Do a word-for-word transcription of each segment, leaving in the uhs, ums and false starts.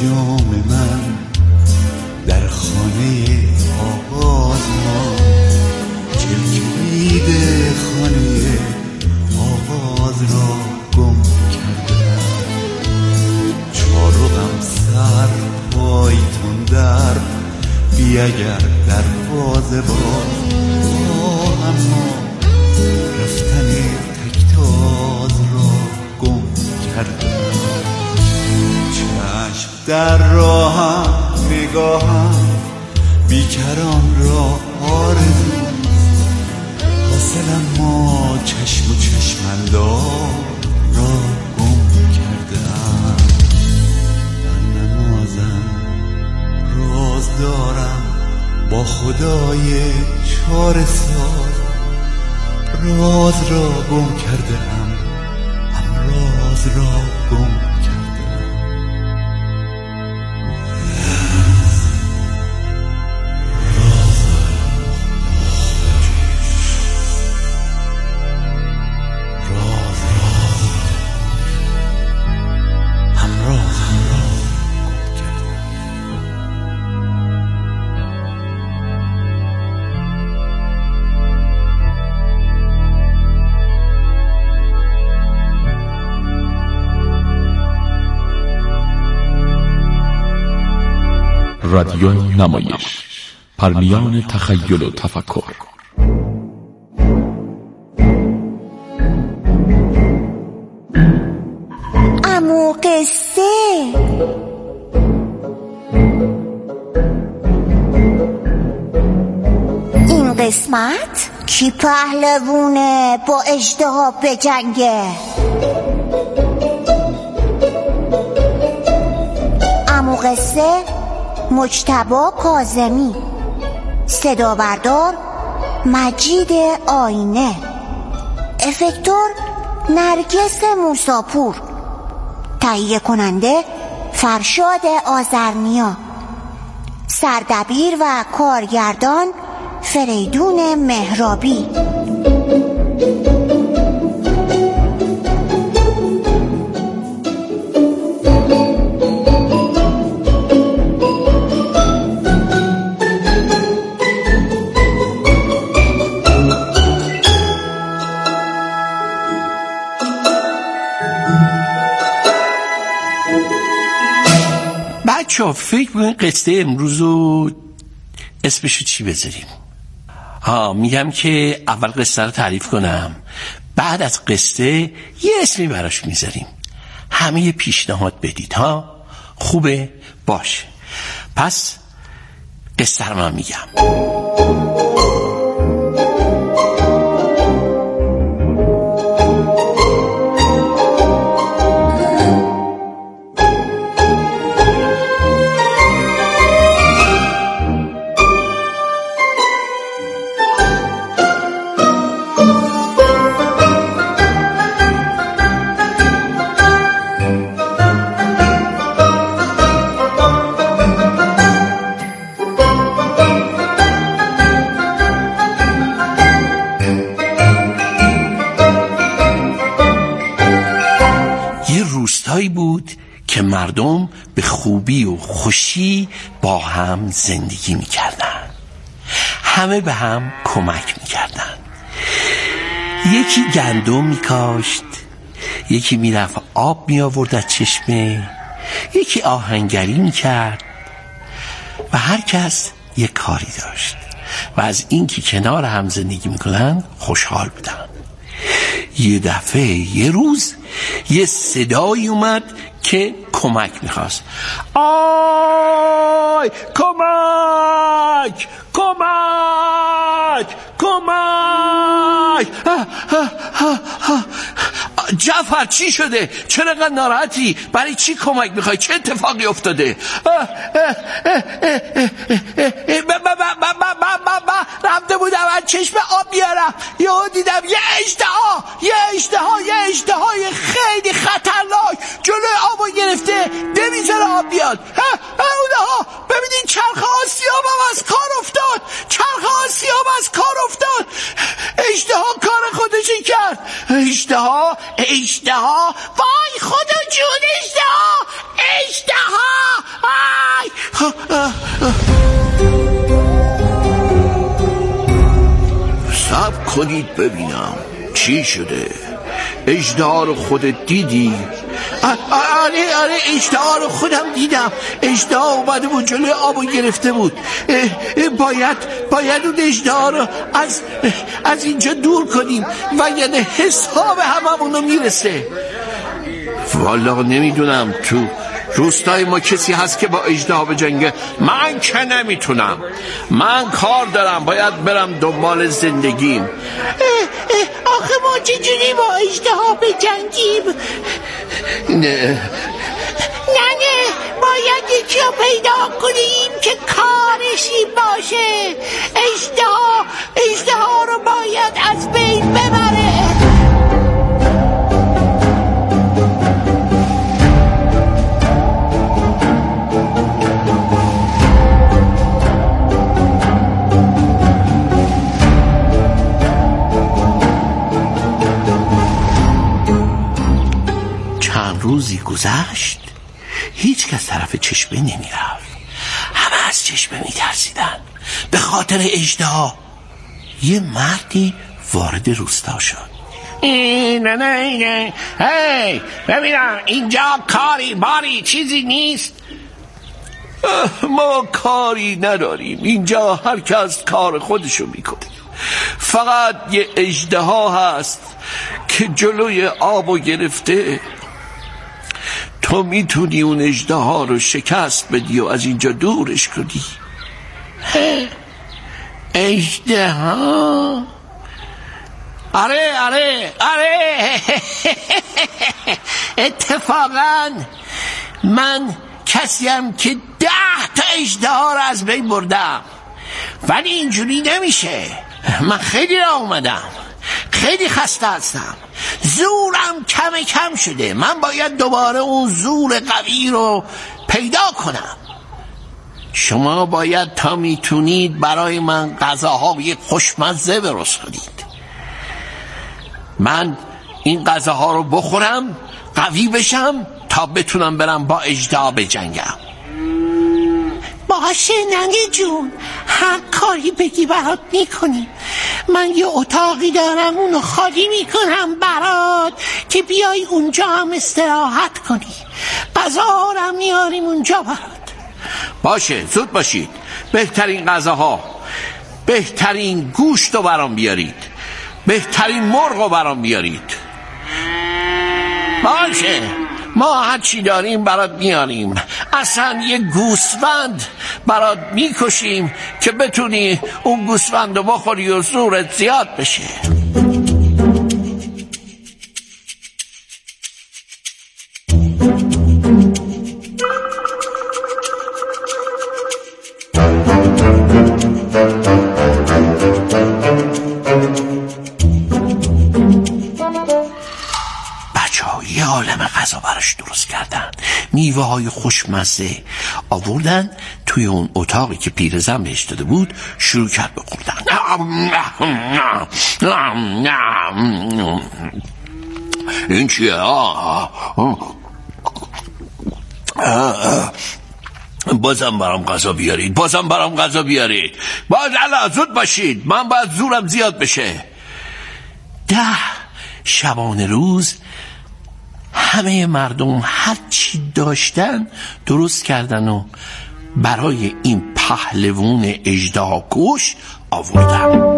جام من در خانه آغاز ما، کلید خانه آغاز را گم کردم. چارقم سر پایتون در بی اگر دروازه باز، اما رفتن تکتاز را گم کردم. چشم در راهم نگاهم بیکران را آرزوست، حاصل اما چشم و چشمندار را گم کردم. در نمازم راز دارم با خدای چاره ساز، راز را گم کردم، هم راز را گم رادیو نمایش، پرمیان تخیل و تفکر. عمو قصه این قسمت کی پهلوونه با اژدها به جنگه؟ عمو قصه مجتبی کاظمی، صدا بردار مجید آینه، افکتور نرگس موساپور، تهیه کننده فرشاد آذرنیا، سردبیر و کارگردان فریدون مهرابی. بچه‌ها فکر کنید قصه امروز رو اسمشو چی بذاریم؟ ها میگم که اول قصه رو تعریف کنم، بعد از قصه یه اسمی براش میذاریم. همه یه پیشنهاد بدید ها. خوبه؟ باشه. پس قصه رو من میگم. بود که مردم به خوبی و خوشی با هم زندگی میکردن، همه به هم کمک میکردن. یکی گندم میکاشت، یکی میرفت آب میآورد از چشمه، یکی آهنگری میکرد و هر کس یک کاری داشت و از اینکه کنار هم زندگی میکنن خوشحال بودن. یه دفعه یه روز یه صدایی اومد که کمک میخواست. آی کمک کمک کمک. جعفر چی شده؟ چرا انقدر ناراحتی؟ برای چی کمک میخوای؟ چه اتفاقی افتاده؟ رفته بودم از چشم آب بیارم، یهو دیدم یه اژدها یه اژدها یه اژدهای خیلی خطرناک جلوی آبو گرفته، نمیذاره آب بیاد. اونها ببینین چرخ آسیابم از کار افتاد، چرخ آسیاب از کار افتاد. اژدها کار خودشی کرد. اژدها اژدها وای خدا جون اژدها اژدها کنید ببینم چی شده. اژدها رو خودت دیدی؟ آره آره اژدها رو خودم دیدم. اژدها اومده بود جلوی آبو گرفته بود. باید باید اون اژدها رو از از اینجا دور کنیم و یعنی حساب هممون رو میرسه. والا نمیدونم تو روستای ما کسی هست که با اژدها بجنگه؟ من که نمیتونم، من کار دارم، باید برم دنبال زندگیم. آخه ما چجوری با اژدها بجنگیم؟ نه نه نه باید یکی رو پیدا کنیم که کارشی باشه. اژدها اژدها رو باید از بین ببره. روزی گذشت، هیچ کس طرف چشمه نمی رفت. همه از چشمه می ترسیدن به خاطر اژدها. یه مردی وارد روستا شد. نه نه نه هی ببینم اینجا کاری باری چیزی نیست؟ ما کاری نداریم، اینجا هر کس کار خودشو میکنه. فقط یه اژدها هست که جلوی آبو گرفته. تو میتونی اون اژدها رو شکست بدی و از اینجا دورش کنی. اژدها؟ آره آره آره اتفاقا من کسیم که ده تا اژدها رو از بین بردم، ولی اینجوری نمیشه. من خیلی راه اومدم، خیلی خسته هستم، زورم کم کم شده. من باید دوباره اون زور قوی رو پیدا کنم. شما باید تا میتونید برای من غذاهای خوشمزه درست کنید. من این غذاها رو بخورم، قوی بشم تا بتونم برم با اژدها بجنگم. باشه ننه جون، هر کاری بگی برات میکنیم. من یه اتاقی دارم اونو خالی میکنم برات که بیای اونجا هم استراحت کنی. غذا رو میاریم اونجا برات. باشه زود باشید، بهترین غذاها، بهترین گوشت رو برام بیارید، بهترین مرغ رو برام بیارید. باشه ما هرچی داریم برات میاریم. اصلا یه گوسفند برات میکشیم که بتونی اون گوسفند رو بخوری و زورت زیاد بشه. یه عالم غذا براش درست کردن، میوه های خوشمزه آوردن توی اون اتاقی که پیرزن بهش داده بود. شروع کرد به خوردن. این چیه؟ بازم برام غذا بیارید، بازم برام غذا بیارید. باز الان زود باشید، من باید زورم زیاد بشه. ده شبانه روز همه مردم هر چی داشتن درست کردن و برای این پهلوون اژدهاکش آوردن.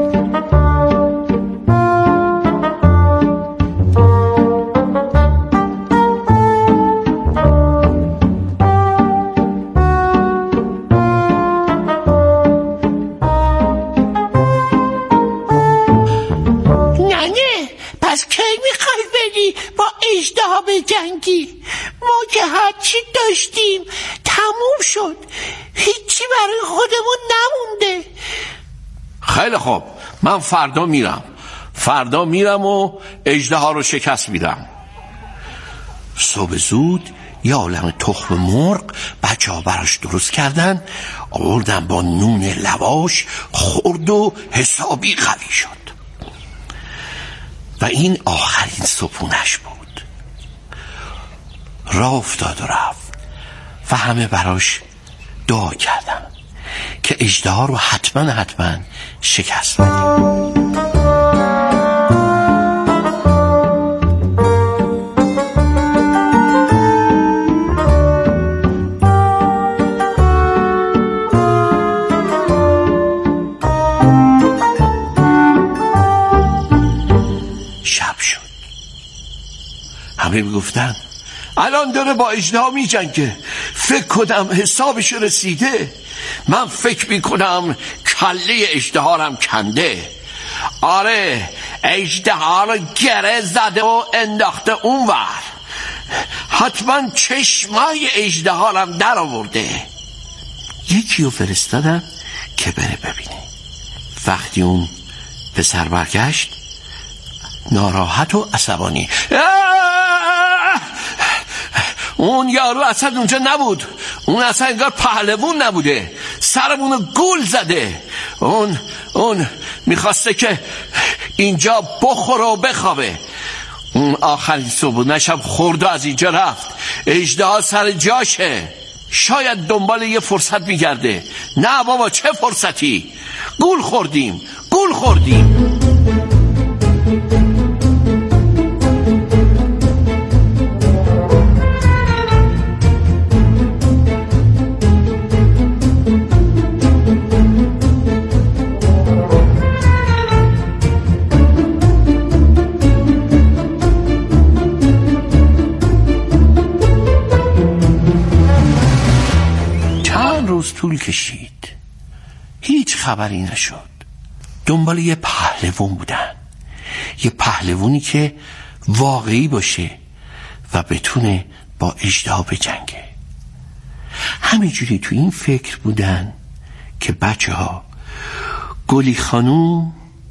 اژدها به جنگی؟ ما که هرچی داشتیم تموم شد، هیچی برای خودمون نمونده. خیلی خوب، من فردا میرم فردا میرم و اژدها رو شکست میدم. صبح زود یه عالم تخم مرغ بچه ها براش درست کردن، آوردن با نون لواش خورد و حسابی قوی شد. و این آخرین صبحونش بود. راه افتاد و رفت و همه براش دعا کردن که اژدها رو حتما حتما شکست بده. همه میگفتن الان داره با اژدها میجنگه، فکر کنم حسابش رسیده. من فکر میکنم کله اژدها هم کنده. آره اژدها رو گره زده و انداخته اونور، حتما چشمای اژدها هم در آورده. یکی رو فرستادن که بره ببینه. وقتی اون پسر برگشت ناراحت و عصبانی، اون یارو اصلا اونجا نبود، اون اصلا انگار پهلوون نبوده، سرمونو گول زده. اون اون میخواسته که اینجا بخوره و بخوابه. اون آخرین صبحونش هم خورد و از اینجا رفت. اژدها سر جاشه، شاید دنبال یه فرصت میگرده. نه بابا چه فرصتی، گول خوردیم گول خوردیم. طول کشید، هیچ خبری نشد. دنبال یه پهلوون بودن، یه پهلوونی که واقعی باشه و بتونه با اژدها بجنگه. همینجوری تو این فکر بودن که بچه ها گلی خانوم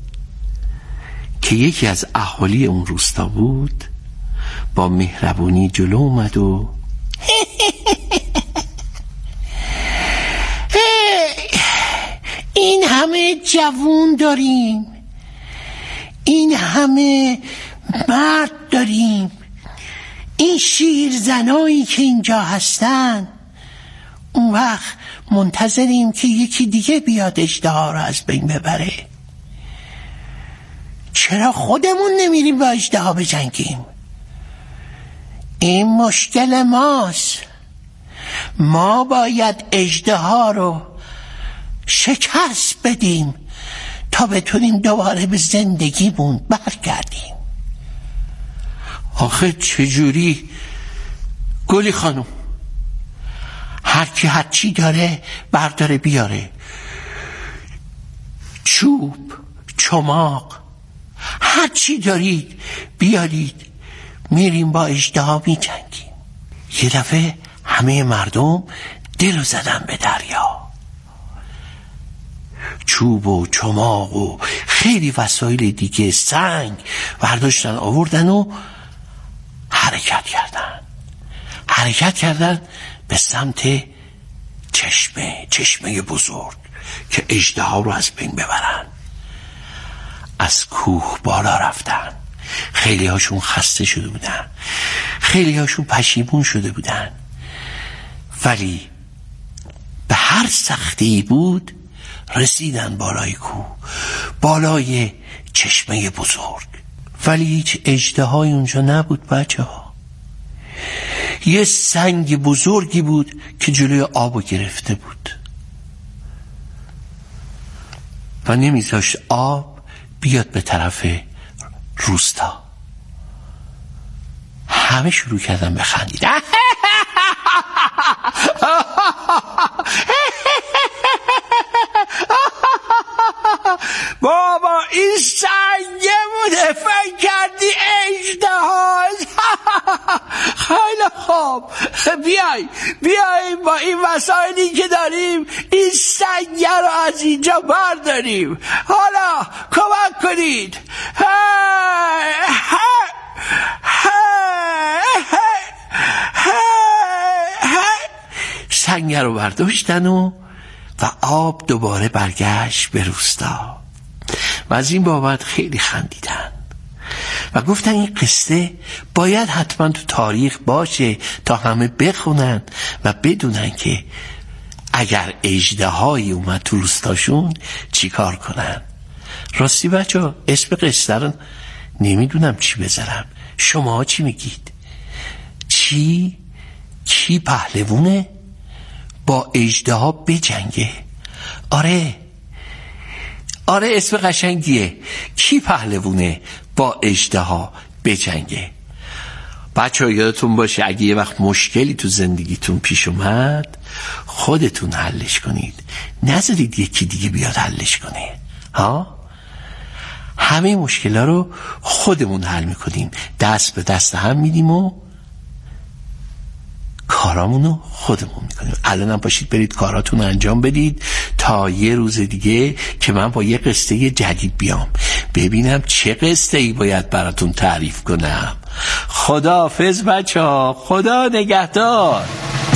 که یکی از اهالی اون روستا بود با مهربونی جلو اومد و این همه جوون داریم، این همه مرد داریم، این شیرزنایی که اینجا هستن، اون وقت منتظریم که یکی دیگه بیاد اژدها رو از بین ببره. چرا خودمون نمیریم با اژدها بجنگیم؟ این مشکل ماست. ما باید اژدها رو شکست بدیم تا بتونیم دوباره به زندگیمون برگردیم. آخه چجوری گلی خانم؟ هر کی هر چی داره برداره بیاره، چوب، چماق، هر چی دارید بیارید، میریم با اژدها میجنگیم. یه دفعه همه مردم دلو زدن به دریا. چوب و چماق و خیلی وسایل دیگه، سنگ برداشتن آوردن و حرکت کردن حرکت کردن به سمت چشمه چشمه بزرگ که اژدها رو از بین ببرن. از کوه بالا رفتن. خیلی هاشون خسته شده بودن، خیلی هاشون پشیمون شده بودن، ولی به هر سختی بود رسیدن بالای کوه، بالای چشمه بزرگ. ولی هیچ اژدهایی اونجا نبود بچه ها. یه سنگ بزرگی بود که جلوی آبو گرفته بود و نمیذاشت آب بیاد به طرف روستا. همه شروع کردن بخندید. بابا این سنگه بوده، فکر کردی اژدهاست. خیلی خوب، بیای بیای با این وسایلی که داریم این سنگه رو از اینجا برداریم. حالا کمک کنید. سنگه رو برداشتن و و آب دوباره برگشت به روستا و از این بابت خیلی خندیدن و گفتن این قصه باید حتما تو تاریخ باشه تا همه بخونن و بدونن که اگر اژدهایی اومد تو روستاشون چی کار کنن. راستی بچه ها اسم قصه رو نمیدونم چی بذارم، شما چی میگید؟ چی؟ کی پهلوونه با اژدها بجنگه؟ آره آره اسم قشنگیه. کی پهلوونه با اژدها بجنگه؟ بچه ها یادتون باشه اگه یه وقت مشکلی تو زندگیتون پیش اومد خودتون حلش کنید، نذارید یکی دیگه بیاد حلش کنه. ها؟ همه مشکل‌ها رو خودمون حل میکنیم، دست به دست هم میدیم و کارامونو خودمون میکنیم. الانم باشید برید کاراتون انجام بدید تا یه روز دیگه که من با یه قصه جدید بیام ببینم چه قصه ای باید براتون تعریف کنم. خداحافظ بچه ها، خدا نگهدار.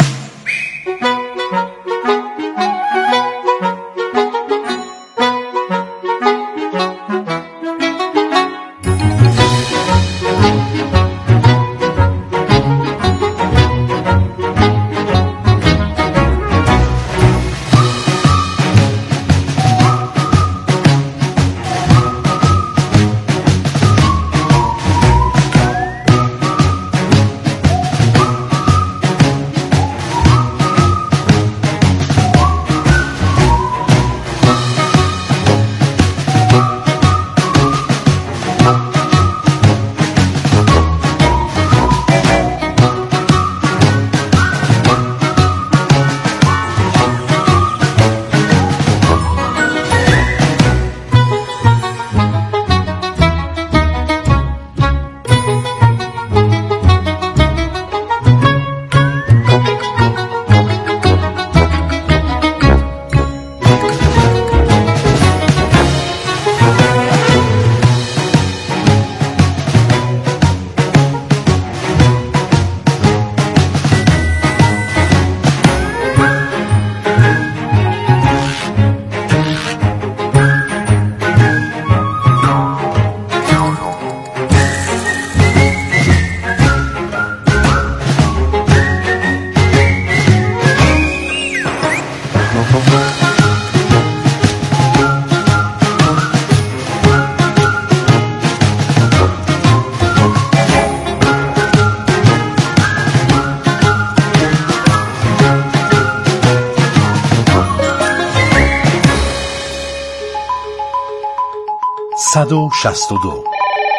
صد و شصت و دو.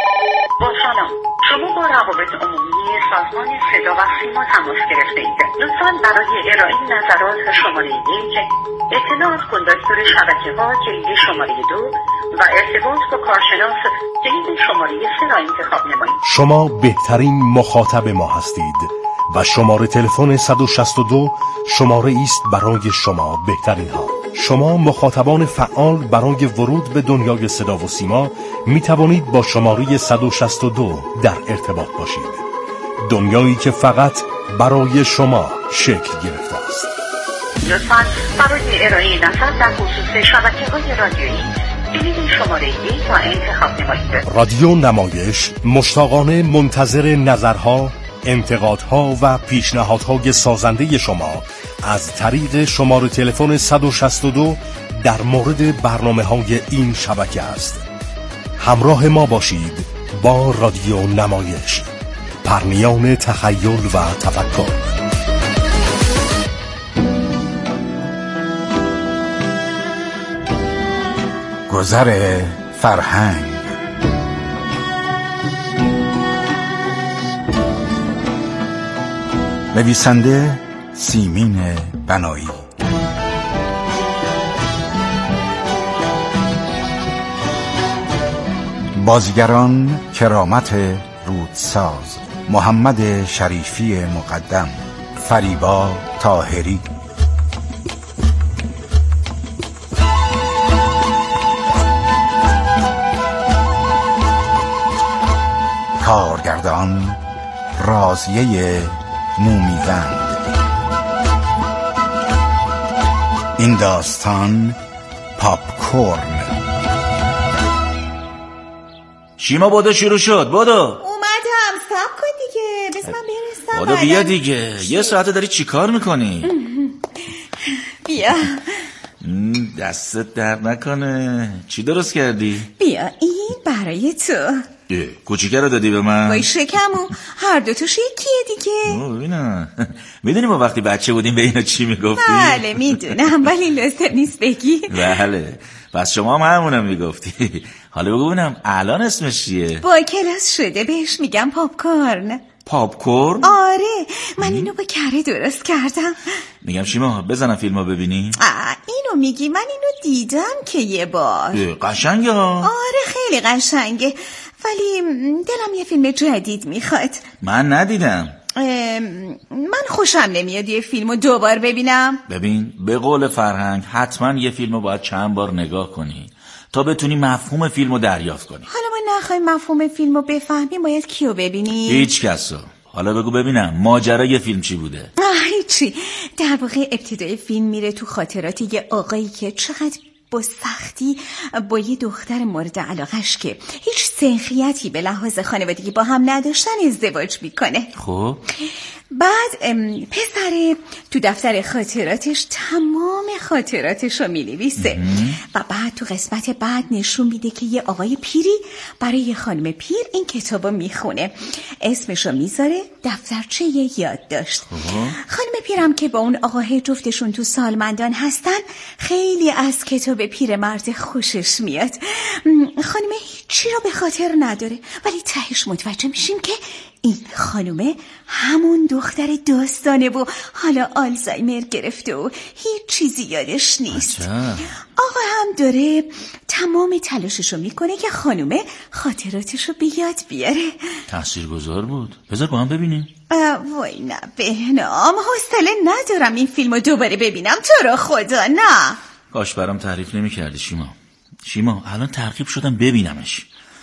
با سلام، شما با روابط عمومی سازمان صدا و سیما تماس گرفته اید. لطفاً برای ارائه نظرات شماره یک، اطلاعات کندکتور شبکه ها کلید شماره دو و ارتباط با کارشناس کلید شماره سه را انتخاب نمایید. شما بهترین مخاطب ما هستید و شماره تلفن صد و شصت و دو شماره است برای شما بهترین ها. شما مخاطبان فعال برای ورود به دنیای صدا و سیما می توانید با شماره صد و شصت و دو در ارتباط باشید. دنیایی که فقط برای شما شکل گرفته است. لطفاً برای ارائه نظر در خصوص شبکه‌های رادیویی کلید شماره یک را انتخاب نمایید. رادیو نمایش مشتاقانه منتظر نظرها، انتقادها و پیشنهادهای سازنده شما از طریق شماره تلفن صد و شصت و دو در مورد برنامه‌های این شبکه است. همراه ما باشید با رادیو نمایش، پرنیان تخیل و تفکر. گذر فرهنگ. نویسنده سیمین بنایی. بازیگران کرامت رودساز، محمد شریفی مقدم، فریبا طاهری. کارگردان رازیه مومیوند. این داستان پاپکورن. شیما بودو شروع شد. بودو اومدم. صبر کن دیگه بس من برسم. بودو بیا دیگه. یه ساعته داری چی کار میکنی؟ بیا. دستت درد نکنه. چی درست کردی؟ بیا این برای تو. کوچیکه رو دادی به من؟ وای شکمو هر دو توش یکیه دیگه. ببینم میدونی ما وقتی بچه بودیم به اینا چی میگفتی؟ بله میدونم ولی لازم نیست بگی. بله پس شما هم همونم میگفتی. حالا بگو ببینم الان اسمش چیه؟ با کلاس شده بهش میگم پاپکورن. پاپ کورن؟ آره من اینو با کره درست کردم. میگم شیما بزنم فیلمو ببینی؟ اینو میگی؟ من اینو دیدم که یه بار. قشنگه. آره خیلی قشنگه، ولی دلم یه فیلم جدید میخواد. من ندیدم. من خوشم نمیاد یه فیلمو دوبار ببینم. ببین به قول فرهنگ حتما یه فیلمو باید چند بار نگاه کنی تا بتونی مفهوم فیلمو دریافت کنی. حالا ما نخوایم مفهوم فیلمو بفهمیم باید کیو ببینی؟ هیچ کسو. حالا بگو ببینم ماجرای فیلم چی بوده؟ هیچی. در واقع ابتدای فیلم میره تو خاطرات یه آقایی که چقدر با سختی با یه دختر مورد علاقش که هیچ سنخیتی به لحاظ خانوادگی با هم نداشتن ازدواج میکنه. خب بعد پسر تو دفتر خاطراتش تمام خاطراتش رو مینویسه و بعد تو قسمت بعد نشون میده که یه آقای پیری برای یه خانم پیر این کتابو میخونه، اسمش رو میذاره دفترچه یادداشت. خانم پیرم که با اون آقای جفتشون تو سالمندان هستن خیلی از کتاب پیرمرد خوشش میاد. خانم هیچی رو به خاطر نداره ولی تهش متوجه میشیم که این خانومه همون دختر داستانه و حالا آلزایمر گرفته و هیچ چیزی یادش نیست. آقا هم داره تمام تلاششو میکنه که خانومه خاطراتشو به یاد بیاره. تاثیرگذار بود. بذار با هم ببینیم. وای نه بهنام، حوصله ندارم این فیلمو دوباره ببینم، تو رو خدا نه. کاش برام تعریف نمی کردی شیما. شیما الان ترغیب شدم ببینمش،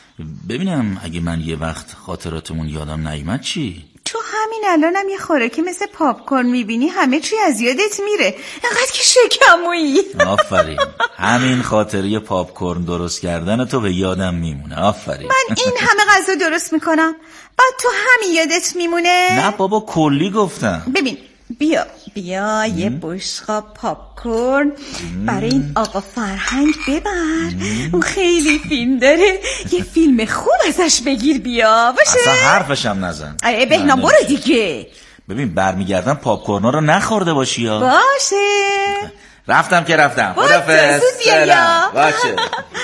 ببینم اگه من یه وقت خاطراتمون یادم نیامد چی؟ تو همین الانم یه خوراکی مثل پاپ کورن میبینی همه چی از یادت میره، انقدر که شکمویی. آفرین. همین خاطره پاپ کورن درست کردن تو به یادم میمونه. آفرین. من این همه غذا درست میکنم بعد تو همین یادت میمونه؟ نه بابا کلی گفتم. ببین بیا بیا یه بشقاب پاپ کورن برای این آقا فرهنگ ببر. اون خیلی فیلم داره، یه فیلم خوب ازش بگیر بیا باشه. اصلا حرفشم نزن. ای بهنام برو دیگه. ببین برمیگردم پاپ کورنا رو نخورده باشی یا باشه. رفتم که رفتم. خدافظ. سلام. باشه.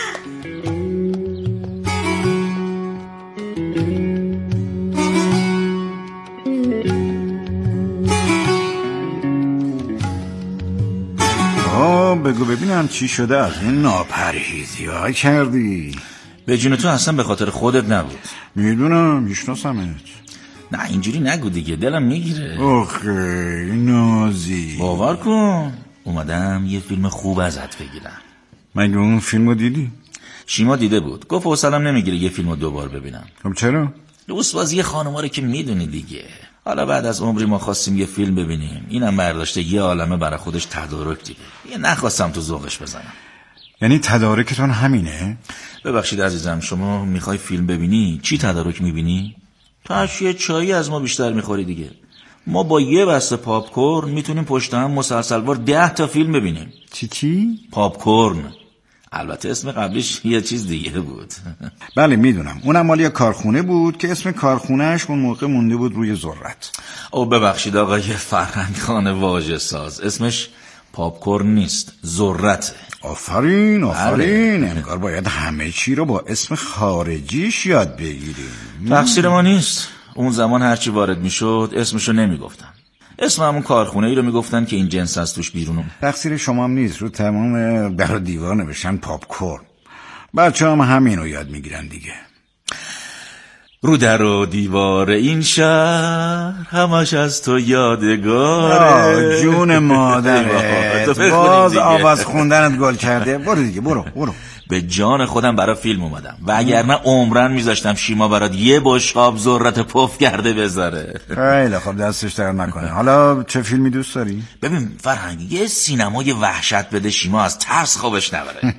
بگو ببینم چی شده از این ناپرهیزی ها کردی؟ به جون تو اصلا به خاطر خودت نبود. میدونم میشناسمت. نه اینجوری نگو دیگه دلم میگیره. آخه نازی باور کن اومدم یه فیلم خوب ازت بگیرم. مگه اون فیلمو دیدی؟ شیما دیده بود، گفت حوصله‌ام نمیگیره یه فیلمو دوبار ببینم. خب چرا؟ دوست بازی خانوما رو که میدونی دیگه. حالا بعد از عمری ما خواستیم یه فیلم ببینیم، اینم برداشته یه عالمه برای خودش تدارک دیگه. یه نخواستم تو ذوقش بزنم. یعنی تدارکتون همینه؟ ببخشید عزیزم، شما میخوای فیلم ببینی چی تدارک میبینی؟ تو یه چایی از ما بیشتر میخوری دیگه. ما با یه بسته پاپ کورن میتونیم پشت هم مسلسلوار ده تا فیلم ببینیم. چی چی؟ پاپ کورن. البته اسم قبلیش یه چیز دیگه بود. بله میدونم، اونم مال یه کارخونه بود که اسم کارخونهش اون موقع مونده بود روی ذرت. او ببخشید آقای فرهنگ خان واژه ساز، اسمش پاپ کورن نیست، ذرته. آفرین آفرین. انگار باید همه چی رو با اسم خارجیش یاد بگیریم. تقصیر ما نیست، اون زمان هرچی وارد میشد اسمشو نمیگفتن. اسم همون کارخونه ای رو میگفتن که این جنس از توش بیرونم. تقصیر شما هم نیست، رو تمام در و دیوار نوشتن پاپ کورن. بچه هم همین رو یاد میگیرن دیگه. رو در و دیوار این شهر همش از تو یادگاره. جون مادرت باز آواز خوندنت گل کرده. برو دیگه برو برو. به جان خودم برای فیلم اومدم و اگر نه عمرن میذاشتم شیما برات یه بشقاب ذرت پف کرده بذاره. خیلی خب دستش در نکنه. حالا چه فیلمی دوست داری؟ ببین فرهنگ یه سینمای وحشت بده شیما از ترس خوابش نبره.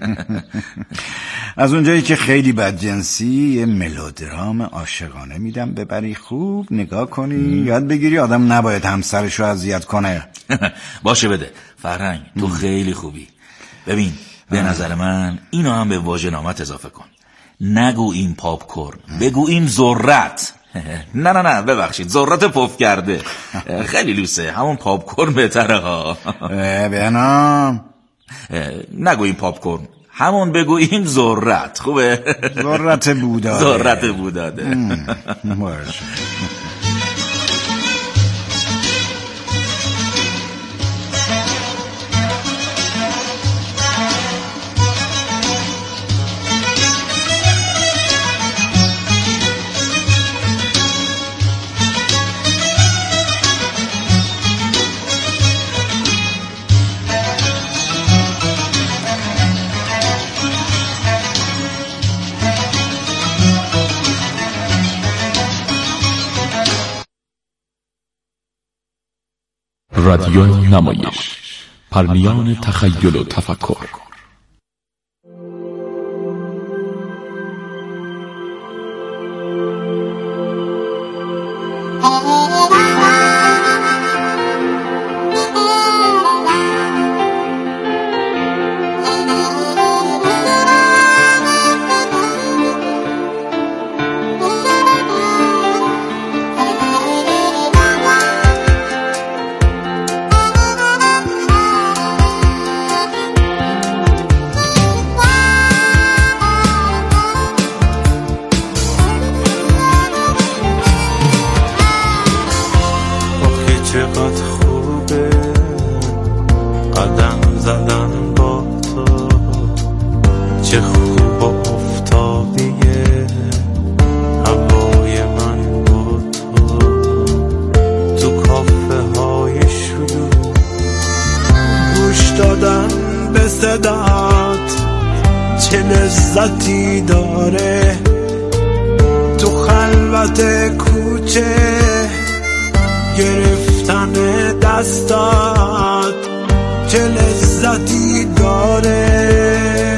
از اونجایی که خیلی بدجنسی یه ملودرام عاشقانه میدم ببری خوب نگاه کنی یاد بگیری آدم نباید همسرشو اذیت کنه. باشه بده فرهنگ تو خیلی خوبی. ببین به نظر من اینو هم به واژه نامت اضافه کن. نگو این پاپ کورن، بگو این ذرت. نه نه نه ببخشید ذرت پف کرده. خیلی لوسه، همون پاپ کورن بهتره ها. بنام نگو این پاپ کورن، همون بگو این ذرت. خوبه؟ ذرت بوداده. ذرت بوداده. باشه. رادیو نمایش، پرنیان تخیل و تفکر. چقدر خوبه قدم زدن با تو، چه خوب افتادیه هوای من با تو، تو کافه های شلوغ گوش دادن به صدات چه لذتی داره، تو خلوت کوچه گرفتن دستات چه لذتی داره.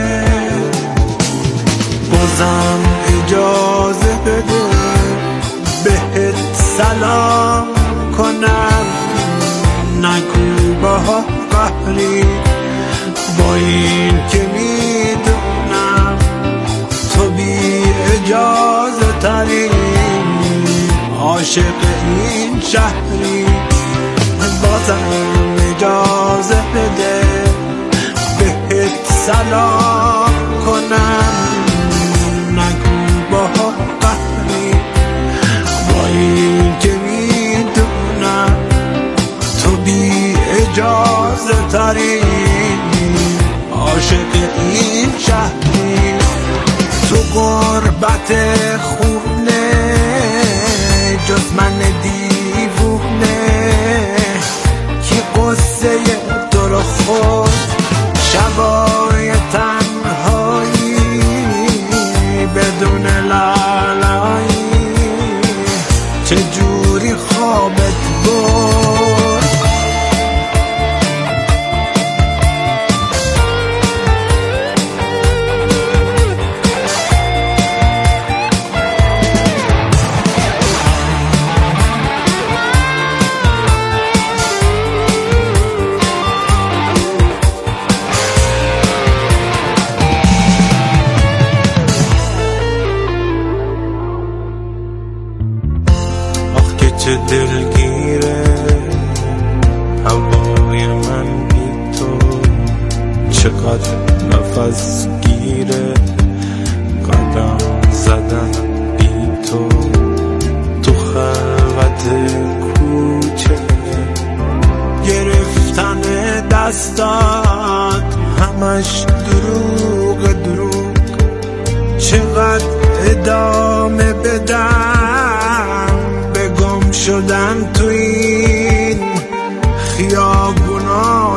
بازم اجازه بده بهت سلام کنم، نگو با قهری با این که میدونم تو بی اجازه تری عاشق این شهری. بازم اجازه بده بهت سلام کنم، نگو با قهری با این که میدونم تو بی اجازه تری عاشق این شهری. تو غربت خونه جز من دیوونه کی قصه تو رو خود شبای تنهایی بدون لالایی چجوری خوابت بود. چه دلگیره هوای من بی تو، چقدر نفس گیره قدم زدن بی تو، تو خلوت کوچه گرفتن دستات همش دروغ دروغ، چقدر ادامه بدم شدن تو